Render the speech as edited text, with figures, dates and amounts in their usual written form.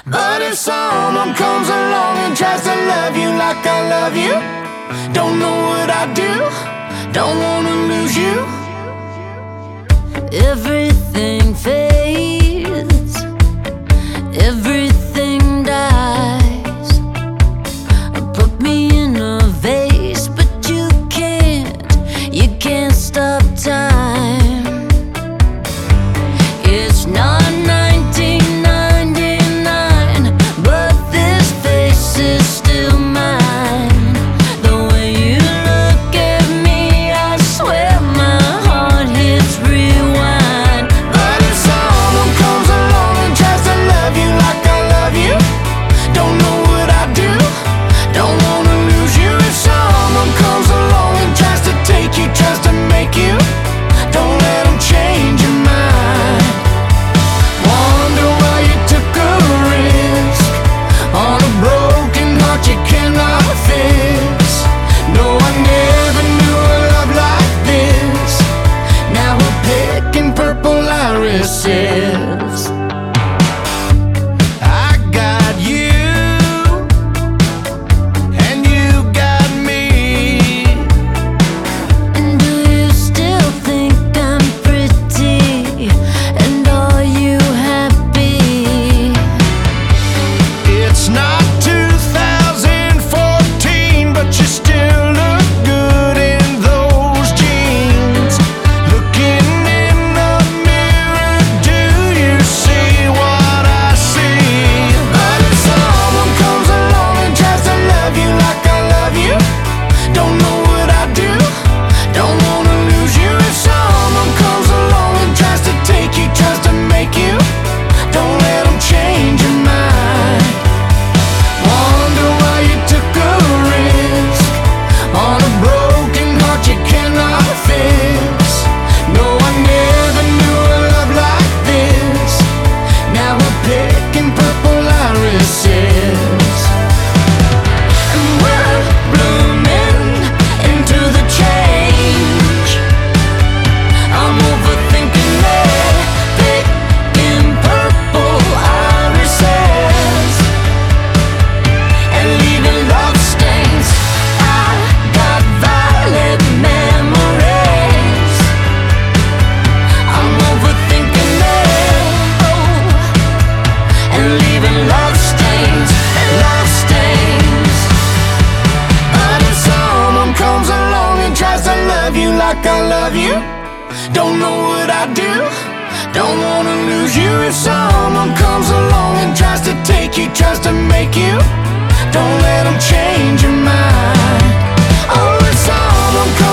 But if someone comes along and tries to love you like I love you, don't know what I do, don't wanna lose you. Everything fades, everything dies. Put me in a vase, but you can't stop time. It's not 1999, but this face is still mine. The way you look at me, I swear my heart hits rewind. But if someone comes along and tries to love you like I love you, don't know what I do, don't wanna lose you. If someone comes along and tries to take you, tries to make you, don't let them change your mind. Wonder why you took a risk on a broken heart you cannot fix. No, I never knew a love like this. Now we're picking purple irises. I got you, and you got me. And do you still think I'm pretty? And are you happy? It's not 2014, but you still look good in those jeans. Looking in the mirror, do you see what I see? But if someone comes along and tries to love you like I love you, don't know what I do, don't wanna lose you. If someone comes along and tries to take you, tries to make you, don't let them change your mind. Wonder why you took a risk on a broken heart you cannot fix. No, I never knew a love like this. Now we're picking purple irises, and we're blooming into the change. I'm overthinking it, picking purple irises and leaving love stains. I got violet memories. I'm overthinking it, and leaving love stains, love stains. But if someone comes along and tries to love you like I love you, don't know what I do, don't wanna lose you. If someone comes along and tries to take you, tries to make you, don't let them change your mind. Oh, if someone comes